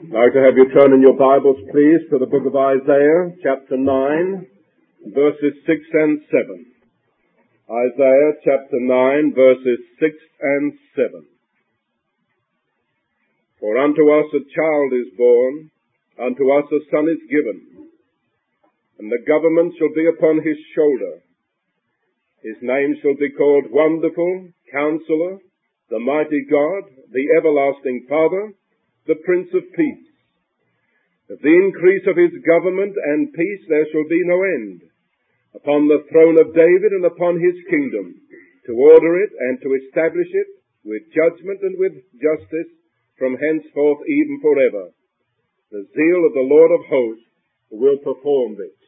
I'd like to have you turn in your Bibles, please, to the book of Isaiah, chapter 9, verses 6 and 7. Isaiah chapter 9, verses 6 and 7. For unto us a child is born, unto us a son is given, and the government shall be upon his shoulder. His name shall be called Wonderful, Counselor, the Mighty God, the Everlasting Father, the Prince of Peace. Of the increase of his government and peace there shall be no end, upon the throne of David and upon his kingdom, to order it and to establish it with judgment and with justice from henceforth even forever. The zeal of the Lord of hosts will perform this.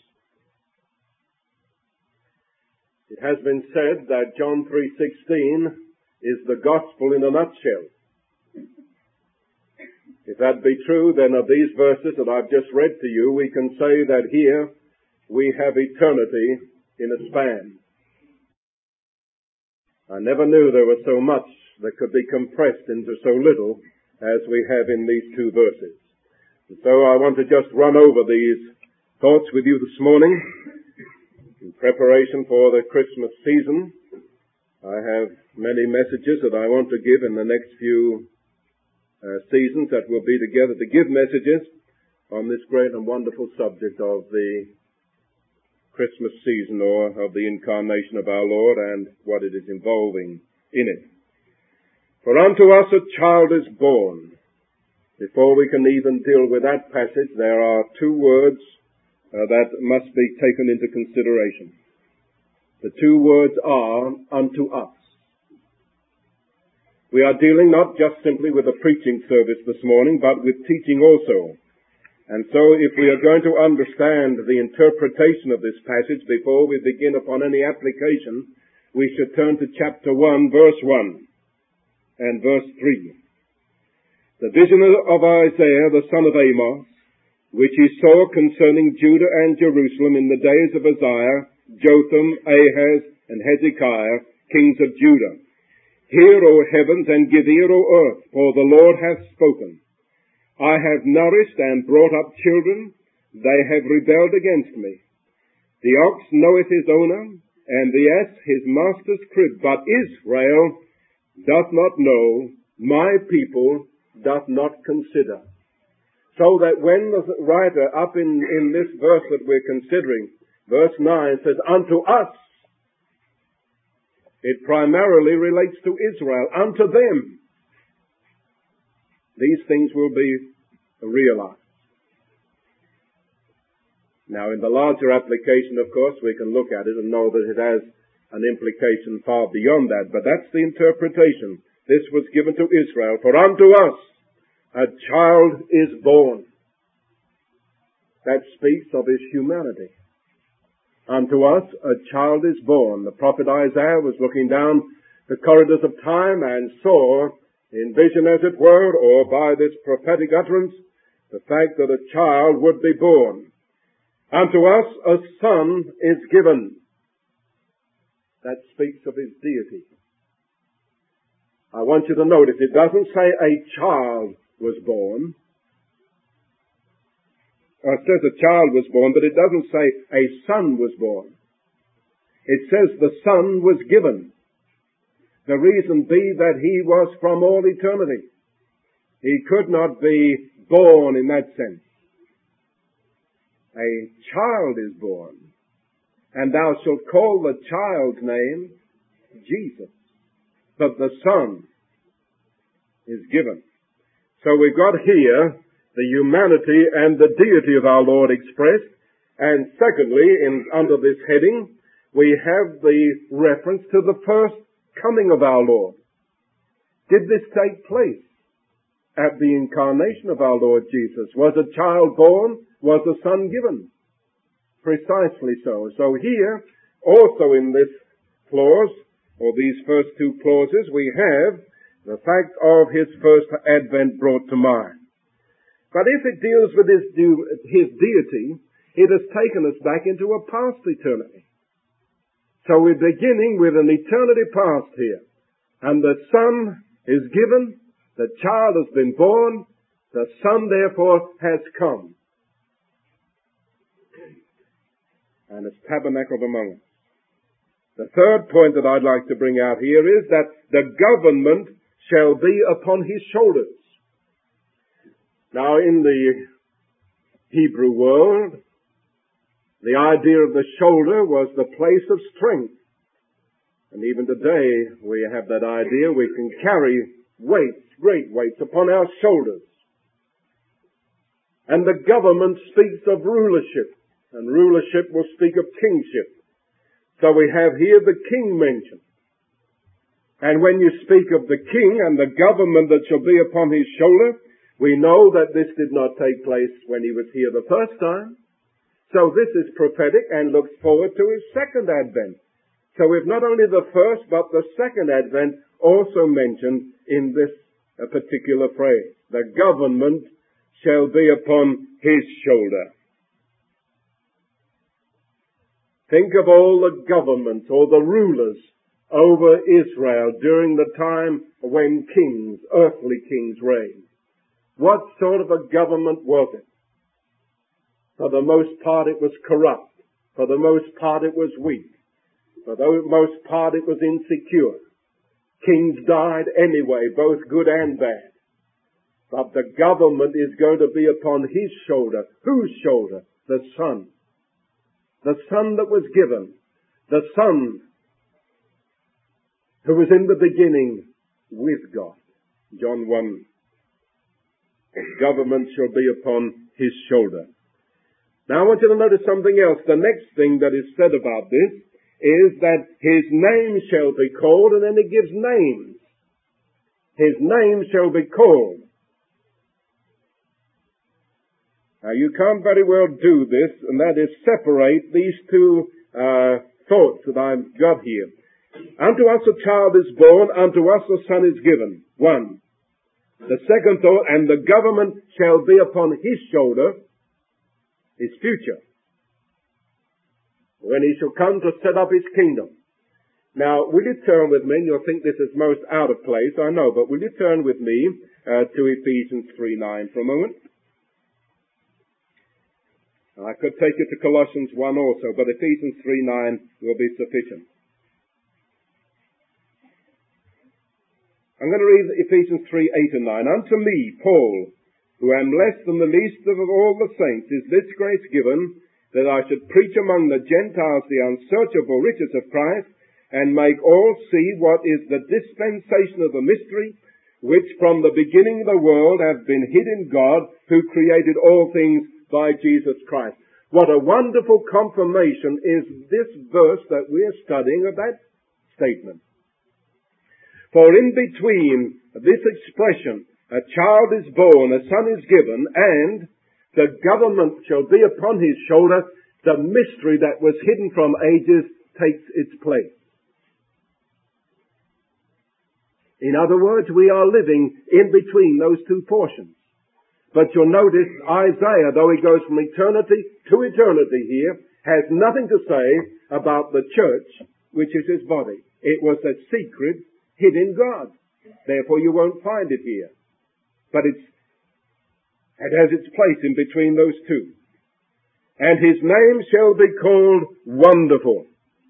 It has been said that John 3:16 is the gospel in a nutshell. If that be true, then of these verses that I've just read to you, we can say that here we have eternity in a span. I never knew there was so much that could be compressed into so little as we have in these two verses. And so I want to just run over these thoughts with you this morning in preparation for the Christmas season. I have many messages that I want to give in the next few seasons that we'll be together to give messages on this great and wonderful subject of the Christmas season, or of the incarnation of our Lord and what it is involving in it. For unto us a child is born. Before we can even deal with that passage, there are two words that must be taken into consideration. The two words are unto us. We are dealing not just simply with a preaching service this morning, but with teaching also. And so if we are going to understand the interpretation of this passage before we begin upon any application, we should turn to chapter 1, verse 1 and verse 3. The vision of Isaiah, the son of Amos, which he saw concerning Judah and Jerusalem in the days of Uzziah, Jotham, Ahaz, and Hezekiah, kings of Judah. Hear, O heavens, and give ear, O earth, for the Lord hath spoken. I have nourished and brought up children, they have rebelled against me. The ox knoweth his owner, and the ass his master's crib, but Israel doth not know, my people doth not consider. So that when the writer up in this verse that we're considering, verse 9 says, unto us, it primarily relates to Israel, unto them. These things will be realized. Now, in the larger application, of course, we can look at it and know that it has an implication far beyond that, but that's the interpretation. This was given to Israel. For unto us a child is born. That speaks of his humanity. Unto us a child is born. The prophet Isaiah was looking down the corridors of time and saw, in vision as it were, or by this prophetic utterance, the fact that a child would be born. Unto us a son is given. That speaks of his deity. I want you to notice, it doesn't say a child was born. It says a child was born, but it doesn't say a son was born. It says the son was given. The reason be that he was from all eternity. He could not be born in that sense. A child is born, and thou shalt call the child's name Jesus. But the son is given. So we've got here the humanity and the deity of our Lord expressed. And secondly, under this heading, we have the reference to the first coming of our Lord. Did this take place at the incarnation of our Lord Jesus? Was a child born? Was a son given? Precisely so. So here, also in this clause, or these first two clauses, we have the fact of his first advent brought to mind. But if it deals with his deity, it has taken us back into a past eternity. So we're beginning with an eternity past here. And the son is given, the child has been born, The Son therefore has come and has tabernacled among us. The third point that I'd like to bring out here is that the government shall be upon his shoulders. Now, in the Hebrew world, the idea of the shoulder was the place of strength. And even today, we have that idea. We can carry weights, great weights, upon our shoulders. And the government speaks of rulership, and rulership will speak of kingship. So we have here the king mentioned. And when you speak of the king and the government that shall be upon his shoulder, we know that this did not take place when he was here the first time. So this is prophetic and looks forward to his second advent. So we've not only the first but the second advent also mentioned in this particular phrase. The government shall be upon his shoulder. Think of all the governments or the rulers over Israel during the time when kings, earthly kings, reigned. What sort of a government was it? For the most part it was corrupt. For the most part it was weak. For the most part it was insecure. Kings died anyway, both good and bad. But the government is going to be upon his shoulder. Whose shoulder? The Son. The Son that was given. The Son who was in the beginning with God. John 1. Government shall be upon his shoulder. Now I want you to notice something else. The next thing that is said about this is that his name shall be called, and then it gives names. His name shall be called. Now you can't very well do this, and that is separate these two thoughts that I've got here. Unto us a child is born, unto us a son is given. One. The second thought, and the government shall be upon his shoulder, his future, when he shall come to set up his kingdom. Now, will you turn with me, and you'll think this is most out of place, I know, but will you turn with me to Ephesians 3:9 for a moment? I could take you to Colossians 1 also, but Ephesians 3:9 will be sufficient. I'm going to read Ephesians 3:8 and 9. Unto me, Paul, who am less than the least of all the saints, is this grace given, that I should preach among the Gentiles the unsearchable riches of Christ, and make all see what is the dispensation of the mystery, which from the beginning of the world hath been hid in God, who created all things by Jesus Christ. What a wonderful confirmation is this verse that we are studying of that statement. For in between this expression, a child is born, a son is given, and the government shall be upon his shoulder, the mystery that was hidden from ages takes its place. In other words, we are living in between those two portions. But you'll notice Isaiah, though he goes from eternity to eternity here, has nothing to say about the church, which is his body. It was a secret hid in God. Therefore you won't find it here. But it has its place in between those two. And his name shall be called Wonderful.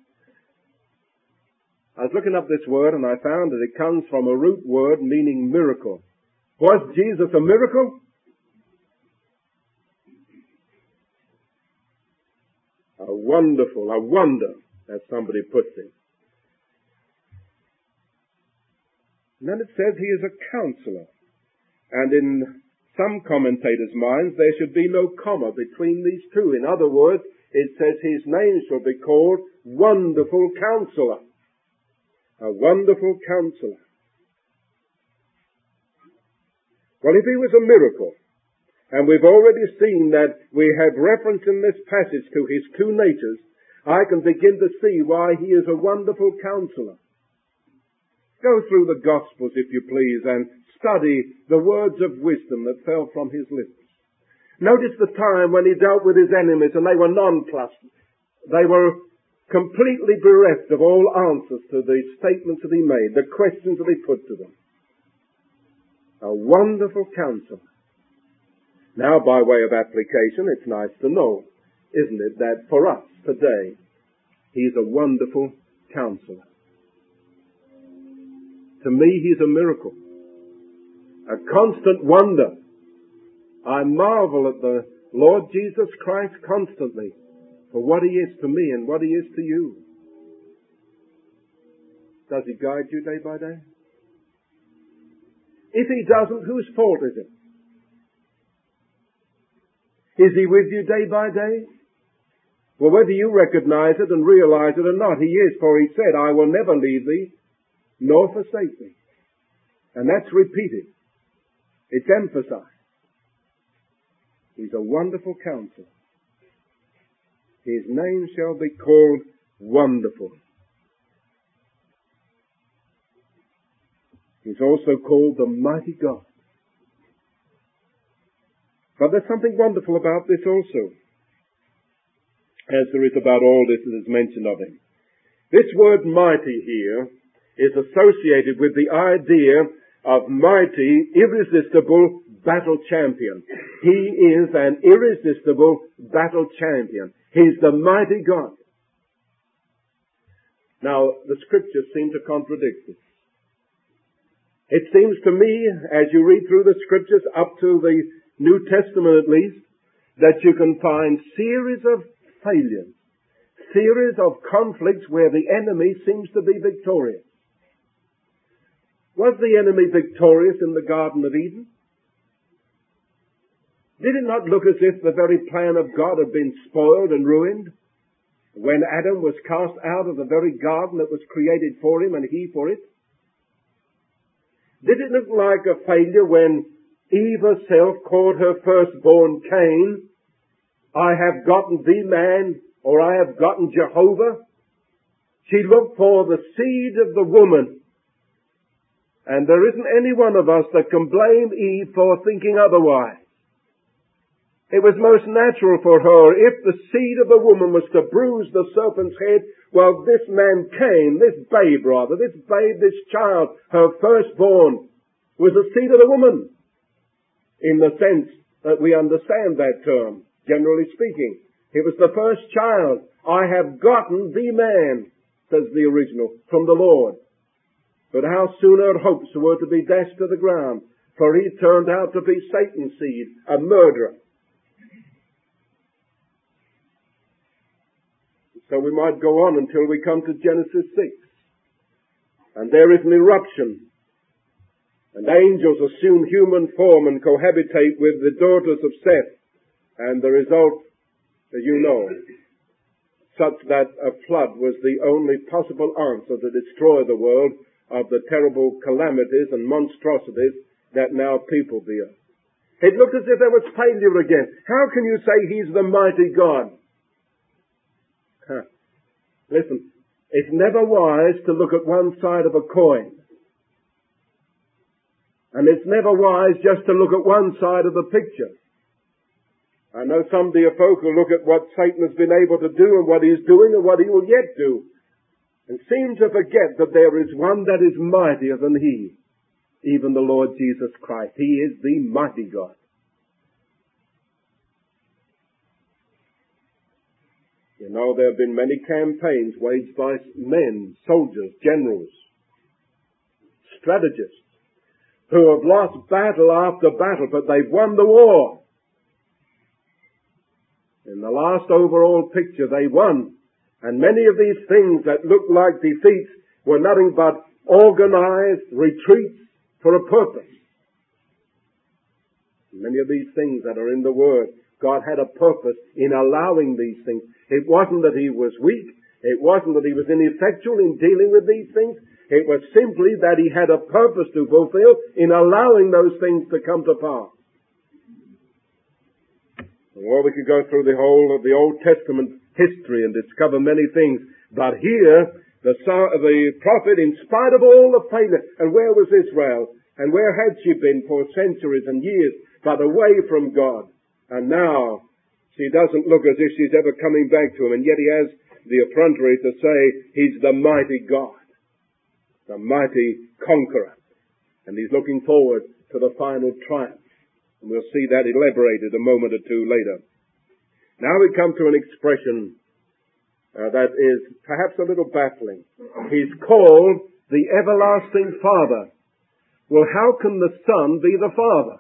I was looking up this word and I found that it comes from a root word meaning miracle. Was Jesus a miracle? A wonder, as somebody puts it. And then it says he is a counselor. And in some commentators' minds, there should be no comma between these two. In other words, it says his name shall be called Wonderful Counselor. A wonderful counselor. Well, if he was a miracle, and we've already seen that we have reference in this passage to his two natures, I can begin to see why he is a wonderful counselor. Go through the Gospels, if you please, and study the words of wisdom that fell from his lips. Notice the time when he dealt with his enemies and they were nonplussed. They were completely bereft of all answers to the statements that he made, the questions that he put to them. A wonderful counselor. Now, by way of application, it's nice to know, isn't it, that for us today, He's a wonderful counselor. To me, He's a miracle, a constant wonder. I marvel at the Lord Jesus Christ constantly for what He is to me and what He is to you. Does He guide you day by day? If He doesn't, whose fault is it? Is He with you day by day? Well, whether you recognize it and realize it or not, He is, for He said, I will never leave thee nor forsake thee. And that's repeated. It's emphasized. He's a wonderful counselor. His name shall be called Wonderful. He's also called the Mighty God. But there's something wonderful about this also, as there is about all this that is mentioned of Him. This word mighty here is associated with the idea of mighty, irresistible battle champion. He is an irresistible battle champion. He's the mighty God. Now, the Scriptures seem to contradict this. It seems to me, as you read through the Scriptures up to the New Testament at least, that you can find series of failures, series of conflicts where the enemy seems to be victorious. Was the enemy victorious in the Garden of Eden? Did it not look as if the very plan of God had been spoiled and ruined when Adam was cast out of the very garden that was created for him and he for it? Did it look like a failure when Eve herself called her firstborn Cain, I have gotten thee, man, or I have gotten Jehovah? She looked for the seed of the woman. And there isn't any one of us that can blame Eve for thinking otherwise. It was most natural for her, if the seed of the woman was to bruise the serpent's head, well, this man Cain, this babe, this child, her firstborn, was the seed of the woman. In the sense that we understand that term, generally speaking. It was the first child. I have gotten thee, man, says the original, from the Lord. But how soon her hopes were to be dashed to the ground, for he turned out to be Satan's seed, a murderer. So we might go on until we come to Genesis 6. And there is an eruption. And angels assume human form and cohabitate with the daughters of Seth. And the result, as you know, such that a flood was the only possible answer to destroy the world of the terrible calamities and monstrosities that now people the earth. It looked as if there was failure again. How can you say He's the mighty God? Listen, it's never wise to look at one side of a coin. And it's never wise just to look at one side of the picture. I know some dear folk who look at what Satan has been able to do and what he's doing and what he will yet do, and seem to forget that there is one that is mightier than he, even the Lord Jesus Christ. He is the mighty God. You know, there have been many campaigns waged by men, soldiers, generals, strategists, who have lost battle after battle, but they've won the war. In the last overall picture, they won. And many of these things that looked like defeats were nothing but organized retreats for a purpose. Many of these things that are in the Word, God had a purpose in allowing these things. It wasn't that He was weak. It wasn't that He was ineffectual in dealing with these things. It was simply that He had a purpose to fulfill in allowing those things to come to pass. Well, we could go through the whole of the Old Testament history and discover many things. But here, the prophet, in spite of all the failure, and where was Israel? And where had she been for centuries and years, but away from God? And now, she doesn't look as if she's ever coming back to Him, and yet He has the effrontery to say He's the mighty God, the mighty conqueror. And He's looking forward to the final triumph And we'll see that elaborated a moment or two later. Now we come to an expression that is perhaps a little baffling. He's called the everlasting Father. Well, how can the Son be the Father?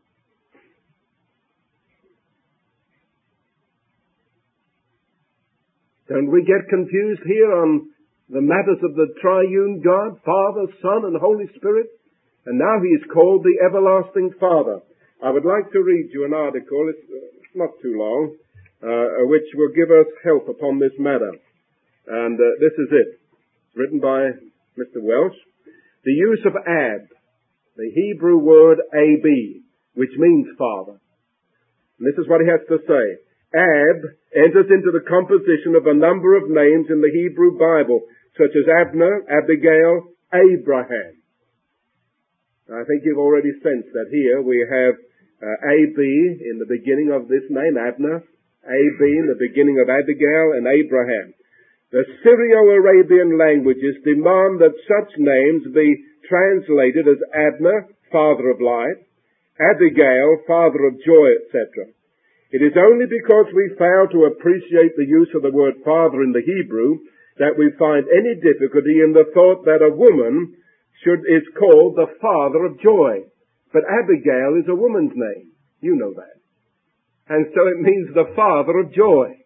Don't we get confused here on the matters of the triune God, Father, Son, and Holy Spirit? And now he is called the everlasting Father. I would like to read you an article, it's not too long, which will give us help upon this matter. And this is it. It's written by Mr. Welsh. The use of Ab, the Hebrew word Ab, which means Father. And this is what he has to say. Ab enters into the composition of a number of names in the Hebrew Bible, such as Abner, Abigail, Abraham. I think you've already sensed that here we have A.B. in the beginning of this name, Abner, A.B. in the beginning of Abigail, and Abraham. The Syro-Arabian languages demand that such names be translated as Abner, father of light, Abigail, father of joy, etc. It is only because we fail to appreciate the use of the word father in the Hebrew that we find any difficulty in the thought that a woman is called the father of joy. But Abigail is a woman's name. You know that. And so it means the father of joy.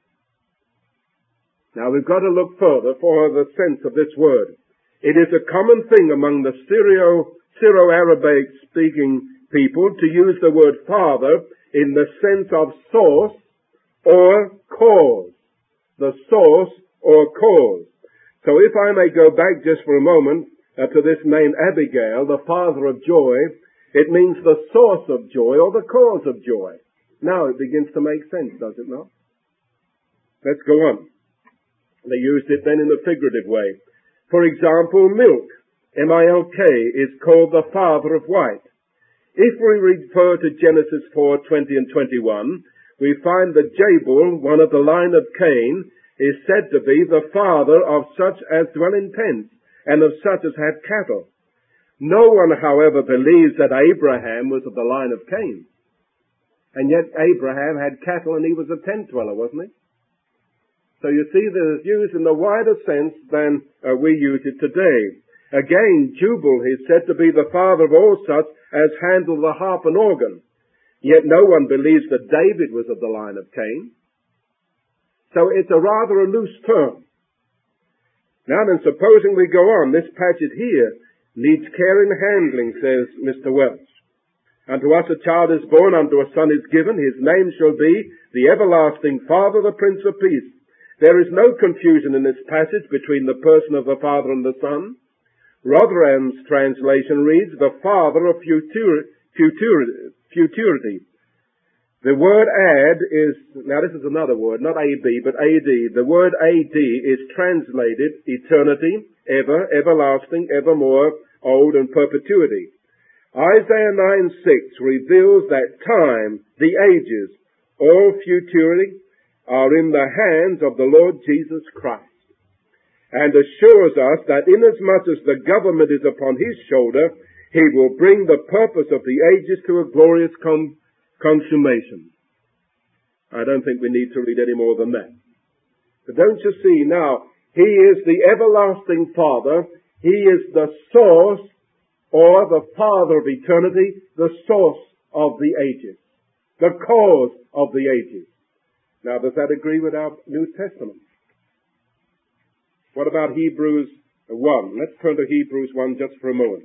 Now we've got to look further for the sense of this word. It is a common thing among the Syro-Arabic speaking people to use the word father in the sense of source or cause. The source or cause. So if I may go back just for a moment to this name Abigail, the father of joy, it means the source of joy or the cause of joy. Now it begins to make sense, does it not? Let's go on. They used it then in a figurative way. For example, milk, M-I-L-K, is called the father of white. If we refer to Genesis 4:20 and 21, we find that Jabal, one of the line of Cain, is said to be the father of such as dwell in tents, and of such as had cattle. No one, however, believes that Abraham was of the line of Cain. And yet Abraham had cattle and he was a tent dweller, wasn't he? So you see that it's used in a wider sense than we use it today. Again, Jubal is said to be the father of all such as handle the harp and organ. Yet no one believes that David was of the line of Cain. So it's a rather a loose term. Now then, supposing we go on, this passage here needs care in handling, says Mr. Welch. Unto us a child is born, unto a son is given, his name shall be the everlasting Father, the Prince of Peace. There is no confusion in this passage between the person of the Father and the Son. Rotherham's translation reads, the Father of futurity. The word ad is, now this is another word, not A-B, but A-D. The word A-D is translated eternity, ever, everlasting, evermore, old, and perpetuity. Isaiah 9:6 reveals that time, the ages, all futurity, are in the hands of the Lord Jesus Christ, and assures us that inasmuch as the government is upon his shoulder, he will bring the purpose of the ages to a glorious consummation. I don't think we need to read any more than that. But don't you see now, he is the everlasting Father, he is the source or the Father of eternity, the source of the ages, the cause of the ages. Now does that agree with our New Testament? What about Hebrews 1? Let's turn to Hebrews 1 just for a moment.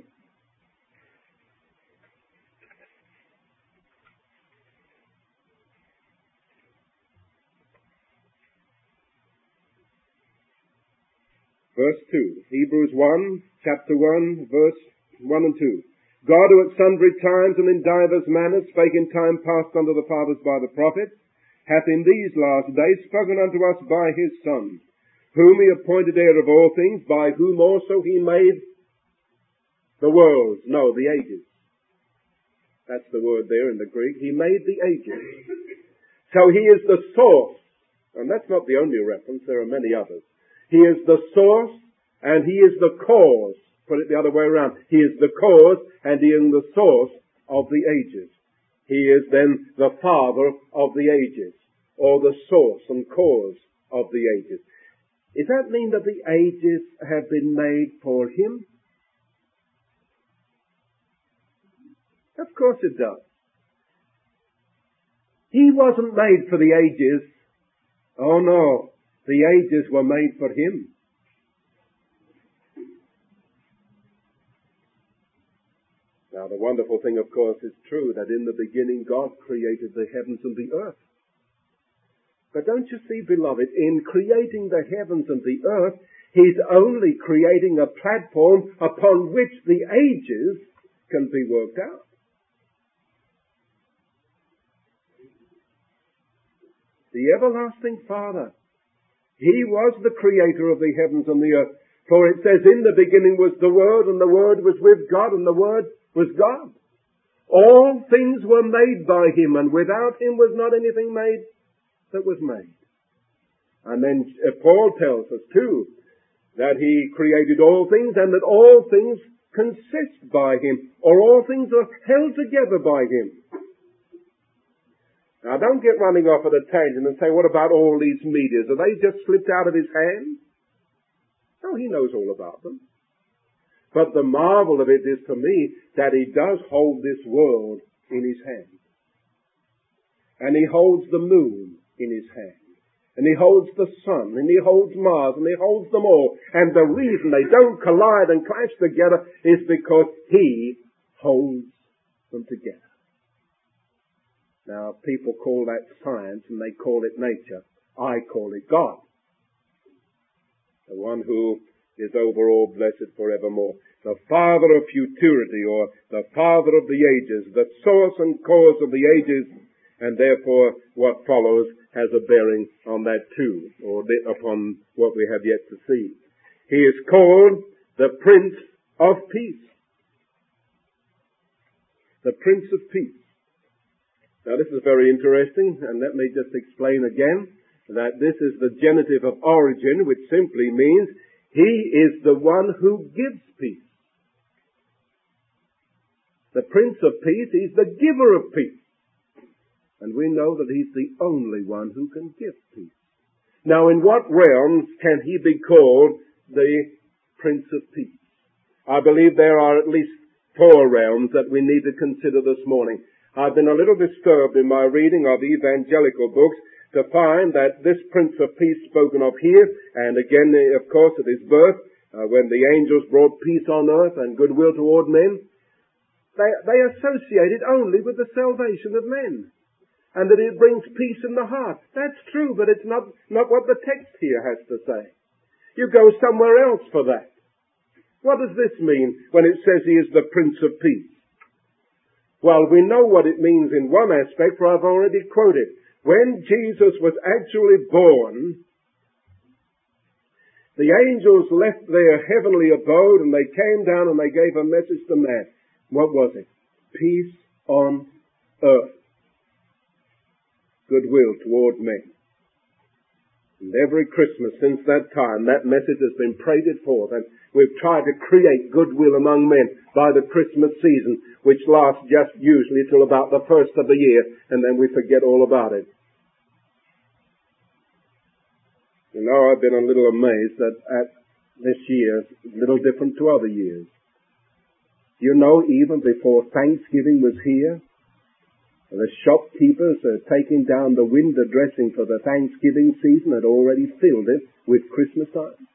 Verse 2. Hebrews 1, chapter 1, verse 1 and 2. God, who at sundry times and in divers manners spake in time past unto the fathers by the prophets, hath in these last days spoken unto us by his Son, whom he appointed heir of all things, by whom also he made the worlds, no, the ages. That's the word there in the Greek. He made the ages. So he is the source, and that's not the only reference, there are many others. He is the source and he is the cause. Put it the other way around. He is the cause and he is the source of the ages. He is then the Father of the ages, or the source and cause of the ages. Does that mean that the ages have been made for Him? Of course it does. He wasn't made for the ages. Oh no, the ages were made for Him. Now the wonderful thing, of course, is true that in the beginning God created the heavens and the earth. But don't you see, beloved, in creating the heavens and the earth, He's only creating a platform upon which the ages can be worked out. The everlasting Father, He was the creator of the heavens and the earth. For it says, in the beginning was the Word, and the Word was with God, and the Word was God. All things were made by Him, and without Him was not anything made that was made. And then Paul tells us too, that He created all things, and that all things consist by Him, or all things are held together by Him. Now don't get running off at a tangent and say, what about all these meteors? Are they just slipped out of His hand? No, He knows all about them. But the marvel of it is to me that He does hold this world in His hand. And He holds the moon in His hand. And He holds the sun, and He holds Mars, and He holds them all. And the reason they don't collide and clash together is because He holds them together. Now, people call that science, and they call it nature. I call it God. The one who is over all, blessed forevermore. The Father of futurity, or the Father of the ages, the source and cause of the ages, and therefore what follows has a bearing on that too, or upon what we have yet to see. He is called the Prince of Peace. The Prince of Peace. Now this is very interesting, and let me just explain again that this is the genitive of origin, which simply means He is the one who gives peace. The Prince of Peace, He's the giver of peace. And we know that He's the only one who can give peace. Now in what realms can He be called the Prince of Peace? I believe there are at least 4 realms that we need to consider this morning. I've been a little disturbed in my reading of evangelical books to find that this Prince of Peace spoken of here, and again, of course, at His birth, when the angels brought peace on earth and goodwill toward men, they associate it only with the salvation of men, and that it brings peace in the heart. That's true, but it's not what the text here has to say. You go somewhere else for that. What does this mean when it says He is the Prince of Peace? Well, we know what it means in one aspect, for I've already quoted. When Jesus was actually born, the angels left their heavenly abode and they came down and they gave a message to man. What was it? Peace on earth. Goodwill toward men. And every Christmas since that time, that message has been prated forth, and we've tried to create goodwill among men by the Christmas season, which lasts just usually till about the first of the year, and then we forget all about it. You know, I've been a little amazed that at this year, a little different to other years. You know, even before Thanksgiving was here, the shopkeepers taking down the window dressing for the Thanksgiving season had already filled it with Christmas items.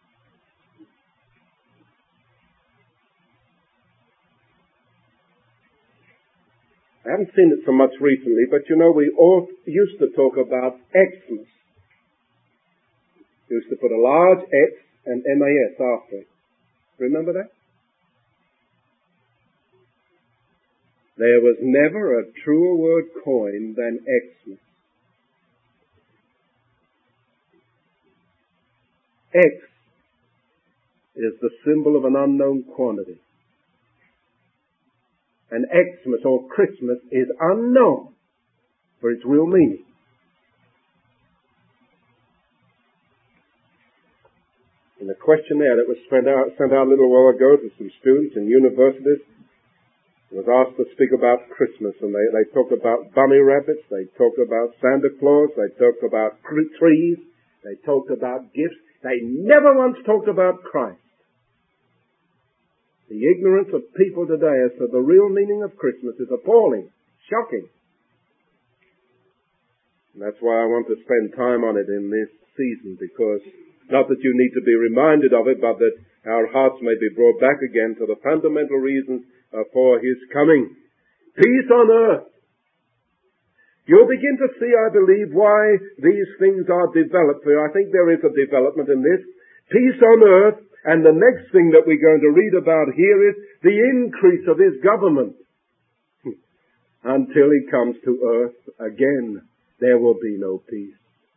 I haven't seen it so much recently, but you know, we all used to talk about Xmas. We used to put a large X and MAS after it. Remember that? There was never a truer word coined than Xmas. X is the symbol of an unknown quantity. And Xmas or Christmas is unknown for its real meaning. In the questionnaire that was sent out a little while ago to some students in universities, was asked to speak about Christmas, and they talked about bunny rabbits, they talked about Santa Claus, they talked about trees, they talked about gifts. They never once talked about Christ. The ignorance of people today as to the real meaning of Christmas is appalling, shocking. And that's why I want to spend time on it in this season, because not that you need to be reminded of it, but that our hearts may be brought back again to the fundamental reasons for His coming. Peace on earth. You'll begin to see, I believe, why these things are developed. For I think there is a development in this. Peace on earth, and the next thing that we're going to read about here is the increase of His government. Until He comes to earth again, there will be no peace.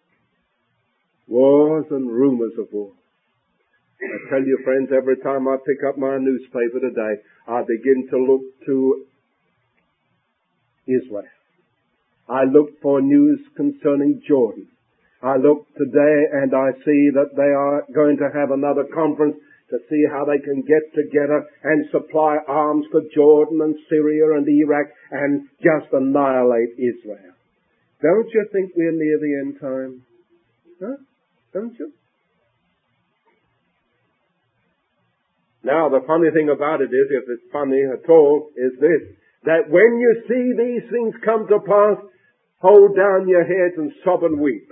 Wars and rumors of war. I tell you, friends, every time I pick up my newspaper today, I begin to look to Israel. I look for news concerning Jordan. I look today and I see that they are going to have another conference to see how they can get together and supply arms for Jordan and Syria and Iraq and just annihilate Israel. Don't you think we're near the end time? Huh? Don't you? Now, the funny thing about it is, if it's funny at all, is this, that when you see these things come to pass, hold down your heads and sob and weep.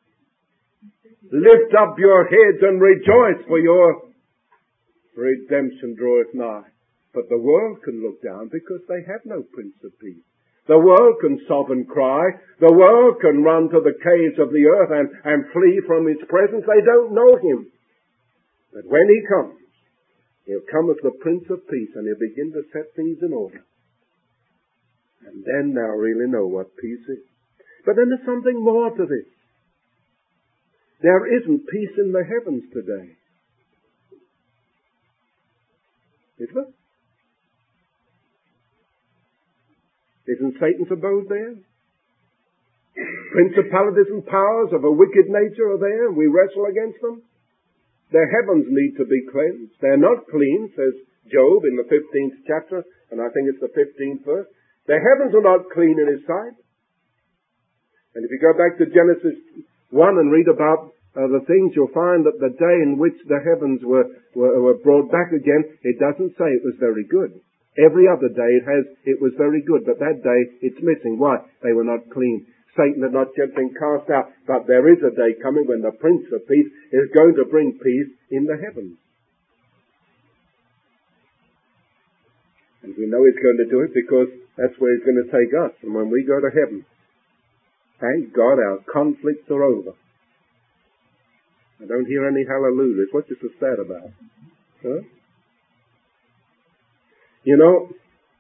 Lift up your heads and rejoice, for your redemption draweth nigh. But the world can look down because they have no Prince of Peace. The world can sob and cry. The world can run to the caves of the earth and flee from His presence. They don't know Him. But when He comes, He'll come as the Prince of Peace, and He'll begin to set things in order. And then they'll really know what peace is. But then there's something more to this. There isn't peace in the heavens today. Is there? Isn't Satan's abode there? Principalities and powers of a wicked nature are there, and we wrestle against them. The heavens need to be cleansed. They're not clean, says Job in the 15th chapter, and I think it's the 15th verse. The heavens are not clean in His sight. And if you go back to Genesis 1 and read about the things, you'll find that the day in which the heavens were brought back again, it doesn't say it was very good. Every other day it was very good, but that day it's missing. Why? They were not clean. Satan had not yet been cast out, but there is a day coming when the Prince of Peace is going to bring peace in the heavens. And we know He's going to do it because that's where He's going to take us. And when we go to heaven, thank God our conflicts are over. I don't hear any hallelujahs. What's this so sad about? Huh? You know,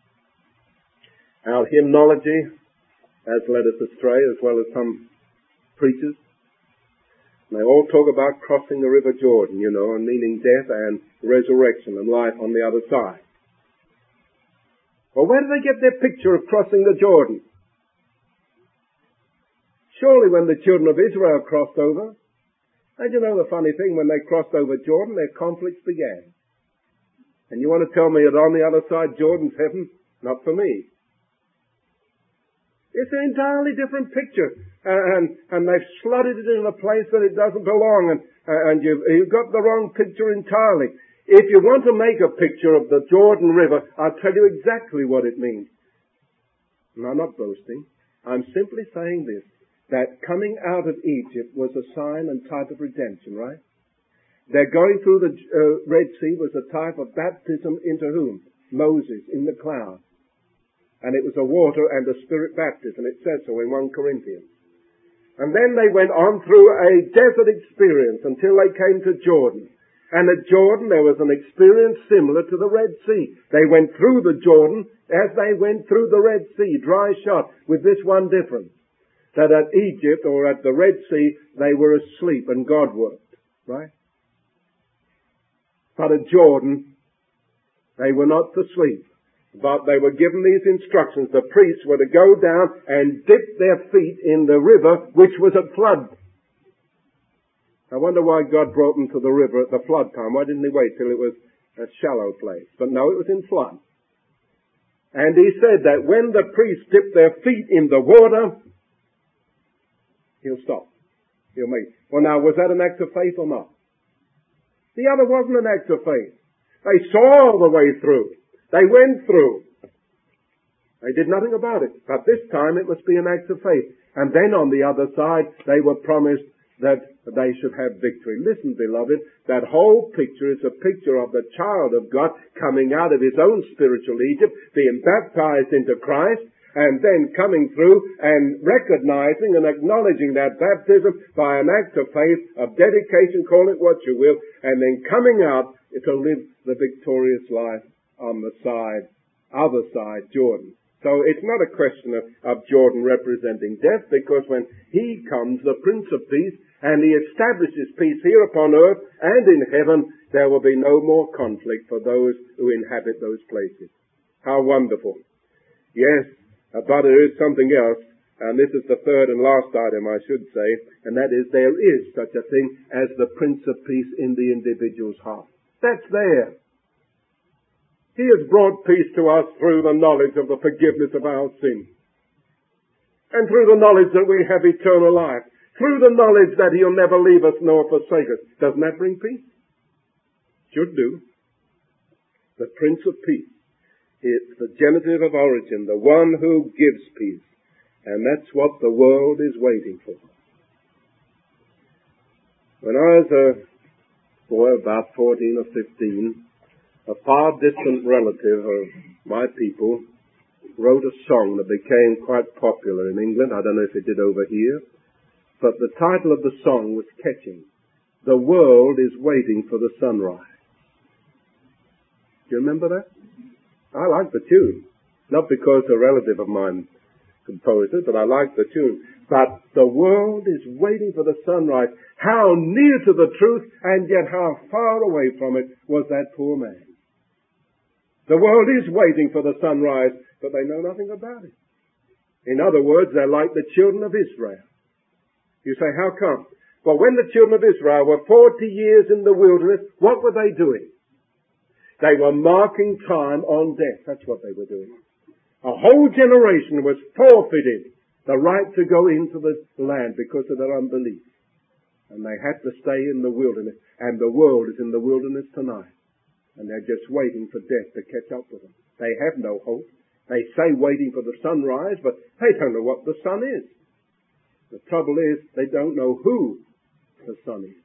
our hymnology has led us astray, as well as some preachers. They all talk about crossing the River Jordan, and meaning death and resurrection and life on the other side. Well, where do they get their picture of crossing the Jordan? Surely when the children of Israel crossed over, and you know the funny thing, when they crossed over Jordan, their conflicts began. And you want to tell me that on the other side Jordan's heaven? Not for me. It's an entirely different picture. And they've slotted it in a place that it doesn't belong, and you've got the wrong picture entirely. If you want to make a picture of the Jordan River, I'll tell you exactly what it means. And I'm not boasting. I'm simply saying this, that coming out of Egypt was a sign and type of redemption, right? They're going through the Red Sea was a type of baptism into whom? Moses in the cloud. And it was a water and a spirit baptism. It says so in 1 Corinthians. And then they went on through a desert experience until they came to Jordan. And at Jordan there was an experience similar to the Red Sea. They went through the Jordan as they went through the Red Sea, dry shod, with this one difference. That at Egypt or at the Red Sea they were asleep and God worked. Right? But at Jordan they were not asleep. But they were given these instructions. The priests were to go down and dip their feet in the river, which was at flood. I wonder why God brought them to the river at the flood time. Why didn't He wait till it was a shallow place? But no, it was in flood. And he said that when the priests dip their feet in the water, he'll stop. He'll make. Well, now, was that an act of faith or not? The other wasn't an act of faith. They saw the way through. They went through. They did nothing about it. But this time it must be an act of faith. And then on the other side, they were promised that they should have victory. Listen, beloved, that whole picture is a picture of the child of God coming out of his own spiritual Egypt, being baptized into Christ, and then coming through and recognizing and acknowledging that baptism by an act of faith, of dedication, call it what you will, and then coming out to live the victorious life on the other side, Jordan. So it's not a question of Jordan representing death, because when he comes, the Prince of Peace, and he establishes peace here upon earth and in heaven, there will be no more conflict for those who inhabit those places. How wonderful. Yes, but there is something else, and this is the third and last item I should say, and that is there is such a thing as the Prince of Peace in the individual's heart. That's there. He has brought peace to us through the knowledge of the forgiveness of our sins, and through the knowledge that we have eternal life, through the knowledge that he'll never leave us nor forsake us. Doesn't that bring peace? Should do. The Prince of Peace. It's the genitive of origin, the one who gives peace. And that's what the world is waiting for. When I was a boy, about 14 or 15, a far distant relative of my people wrote a song that became quite popular in England. I don't know if it did over here. But the title of the song was catching. The world is waiting for the sunrise. Do you remember that? I like the tune. Not because a relative of mine composed it, but I like the tune. But the world is waiting for the sunrise. How near to the truth, and yet how far away from it was that poor man. The world is waiting for the sunrise, but they know nothing about it. In other words, they're like the children of Israel. You say, how come? Well, when the children of Israel were 40 years in the wilderness, what were they doing? They were marking time on death. That's what they were doing. A whole generation was forfeited the right to go into the land because of their unbelief. And they had to stay in the wilderness. And the world is in the wilderness tonight. And they're just waiting for death to catch up with them. They have no hope. They say waiting for the sunrise, but they don't know what the sun is. The trouble is, they don't know who the sun is.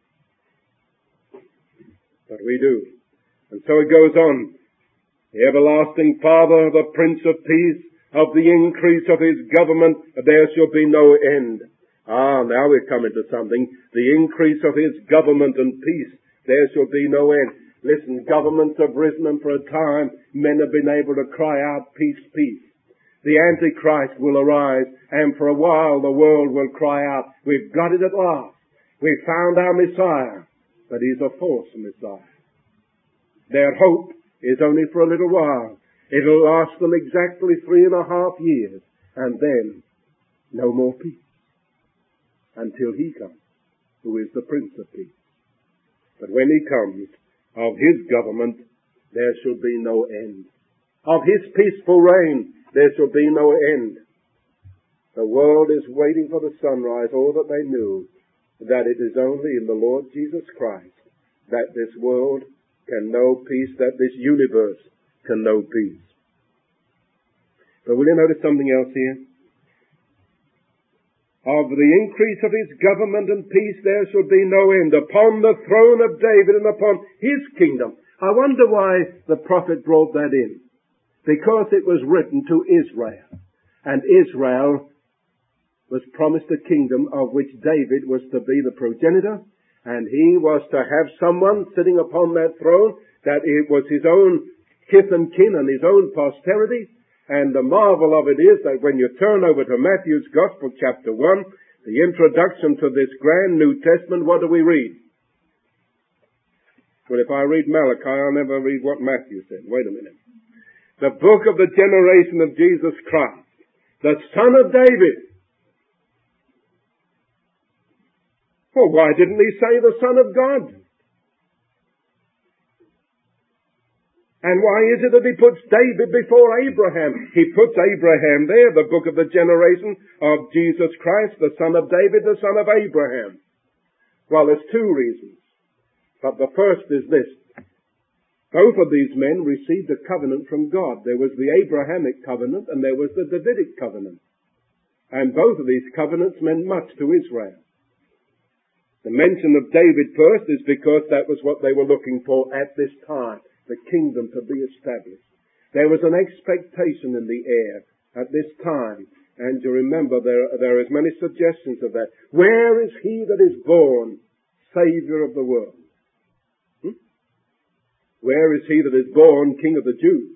But we do. And so it goes on. The everlasting Father, the Prince of Peace, of the increase of his government, there shall be no end. Now we're coming to something. The increase of his government and peace, there shall be no end. Listen, governments have risen, and for a time men have been able to cry out, peace, peace. The Antichrist will arise, and for a while the world will cry out, we've got it at last. We've found our Messiah. But he's a false Messiah. Their hope is only for a little while. It'll last them exactly 3.5 years, and then no more peace until he comes, who is the Prince of Peace. But when he comes, of his government there shall be no end. Of his peaceful reign there shall be no end. The world is waiting for the sunrise. All that they knew, that it is only in the Lord Jesus Christ that this world can know peace, that this universe can know peace. But will you notice something else here? Of the increase of his government and peace there shall be no end upon the throne of David and upon his kingdom. I wonder why the prophet brought that in. Because it was written to Israel. And Israel was promised a kingdom of which David was to be the progenitor. And he was to have someone sitting upon that throne, that it was his own kith and kin and his own posterity. And the marvel of it is that when you turn over to Matthew's Gospel, chapter 1, the introduction to this grand New Testament, what do we read? Well, if I read Malachi, I'll never read what Matthew said. Wait a minute. The book of the generation of Jesus Christ, the Son of David. Well, why didn't he say the Son of God? And why is it that he puts David before Abraham? He puts Abraham there, the book of the generation of Jesus Christ, the son of David, the son of Abraham. Well, there's two reasons. But the first is this. Both of these men received a covenant from God. There was the Abrahamic covenant and there was the Davidic covenant. And both of these covenants meant much to Israel. The mention of David first is because that was what they were looking for at this time, the kingdom to be established. There was an expectation in the air at this time. And you remember there is many suggestions of that. Where is he that is born, Savior of the world? Where is he that is born King of the Jews?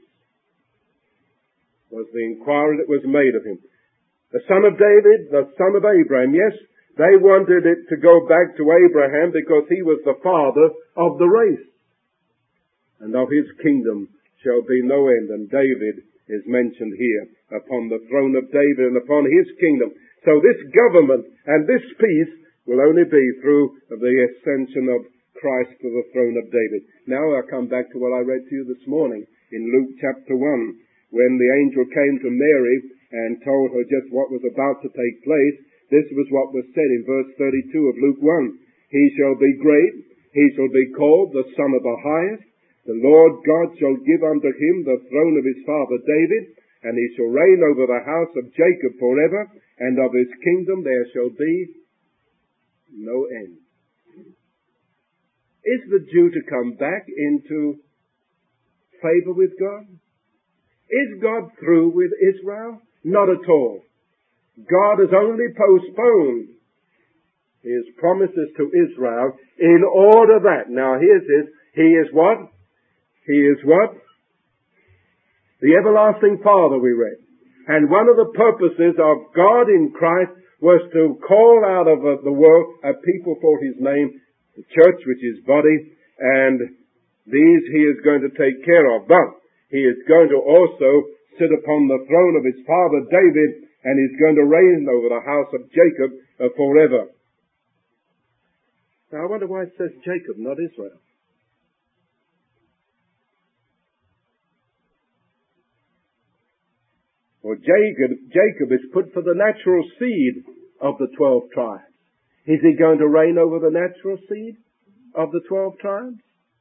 Was the inquiry that was made of him. The son of David, the son of Abraham. Yes, they wanted it to go back to Abraham because he was the father of the race. And of his kingdom shall be no end. And David is mentioned here upon the throne of David and upon his kingdom. So this government and this peace will only be through the ascension of Christ to the throne of David. Now I come back to what I read to you this morning in Luke chapter 1, when the angel came to Mary and told her just what was about to take place. This was what was said in verse 32 of Luke 1. He shall be great, he shall be called the Son of the Highest. The Lord God shall give unto him the throne of his father David, and he shall reign over the house of Jacob forever, and of his kingdom there shall be no end. Is the Jew to come back into favor with God? Is God through with Israel? Not at all. God has only postponed his promises to Israel in order that, now here's this, he is what? He is what? The everlasting Father, we read. And one of the purposes of God in Christ was to call out of the world a people for his name, the church, which is body, and these he is going to take care of. But he is going to also sit upon the throne of his father David, and he's going to reign over the house of Jacob forever. Now I wonder why it says Jacob, not Israel. Well, Jacob is put for the natural seed of the 12 tribes. Is he going to reign over the natural seed of the 12 tribes?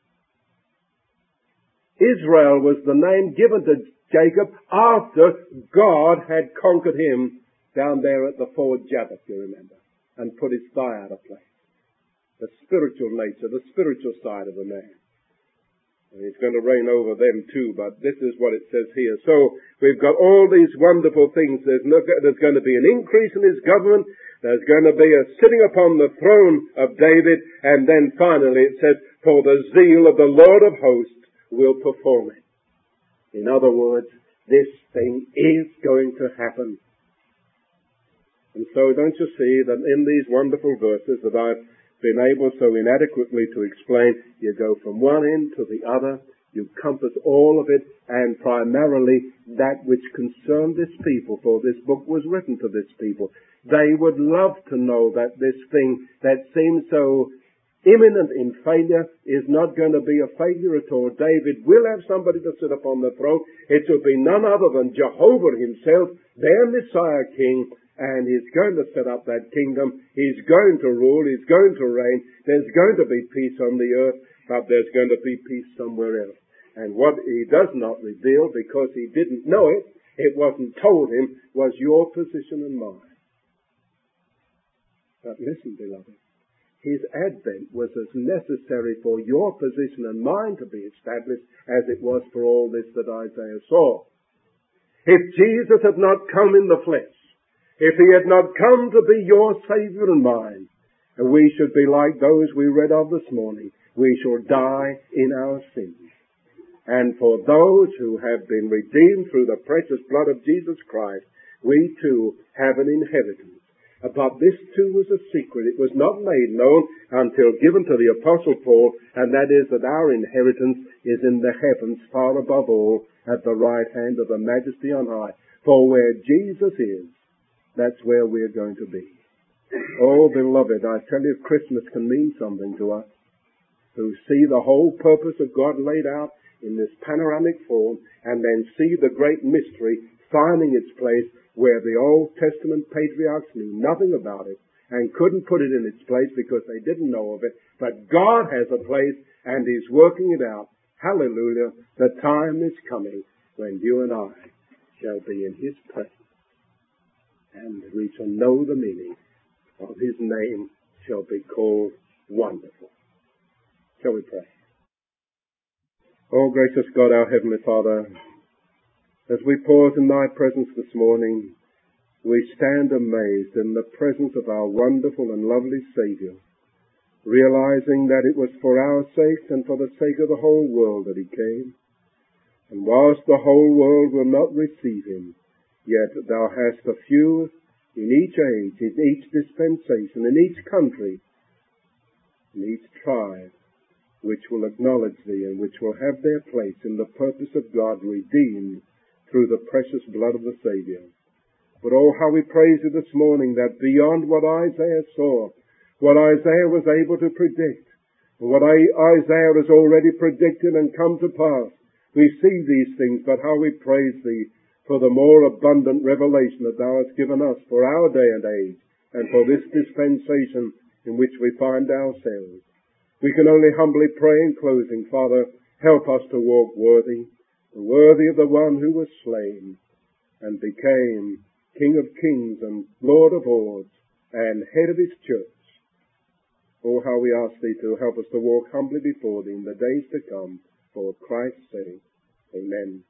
Israel was the name given to Jacob after God had conquered him down there at the ford Jabbok, you remember, and put his thigh out of place. The spiritual nature, the spiritual side of a man. And he's going to reign over them too, but this is what it says here. So we've got all these wonderful things. There's going to be an increase in his government. There's going to be a sitting upon the throne of David. And then finally it says, for the zeal of the Lord of hosts will perform it. In other words, this thing is going to happen. And so don't you see that in these wonderful verses that I've been able so inadequately to explain, you go from one end to the other, you compass all of it, and primarily that which concerned this people, for this book was written to this people. They would love to know that this thing that seems so imminent in failure is not going to be a failure at all. David will have somebody to sit upon the throne. It will be none other than Jehovah himself, their Messiah King, and he's going to set up that kingdom. He's going to rule. He's going to reign. There's going to be peace on the earth, but there's going to be peace somewhere else. And what he does not reveal, because he didn't know it, it wasn't told him, was your position and mine. But listen, beloved, his advent was as necessary for your position and mine to be established as it was for all this that Isaiah saw. If Jesus had not come in the flesh, if he had not come to be your Savior and mine, we should be like those we read of this morning. We shall die in our sins. And for those who have been redeemed through the precious blood of Jesus Christ, we too have an inheritance. But this too was a secret. It was not made known until given to the Apostle Paul, and that is that our inheritance is in the heavens far above all, at the right hand of the Majesty on high. For where Jesus is, that's where we're going to be. Oh, beloved, I tell you, Christmas can mean something to us. To see the whole purpose of God laid out in this panoramic form and then see the great mystery finding its place where the Old Testament patriarchs knew nothing about it and couldn't put it in its place because they didn't know of it. But God has a place and is working it out. Hallelujah. The time is coming when you and I shall be in His presence, and we shall know the meaning of His name shall be called Wonderful. Shall we pray? Oh, gracious God, our Heavenly Father, as we pause in Thy presence this morning, we stand amazed in the presence of our wonderful and lovely Saviour, realizing that it was for our sakes and for the sake of the whole world that He came. And whilst the whole world will not receive Him, yet Thou hast a few in each age, in each dispensation, in each country, in each tribe, which will acknowledge Thee and which will have their place in the purpose of God redeemed through the precious blood of the Saviour. But oh, how we praise You this morning that beyond what Isaiah saw, what Isaiah was able to predict, what Isaiah has already predicted and come to pass, we see these things, but how we praise Thee for the more abundant revelation that Thou hast given us for our day and age and for this dispensation in which we find ourselves. We can only humbly pray in closing, Father, help us to walk worthy of the one who was slain and became King of kings and Lord of lords and head of His church. Oh, how we ask Thee to help us to walk humbly before Thee in the days to come, for Christ's sake. Amen.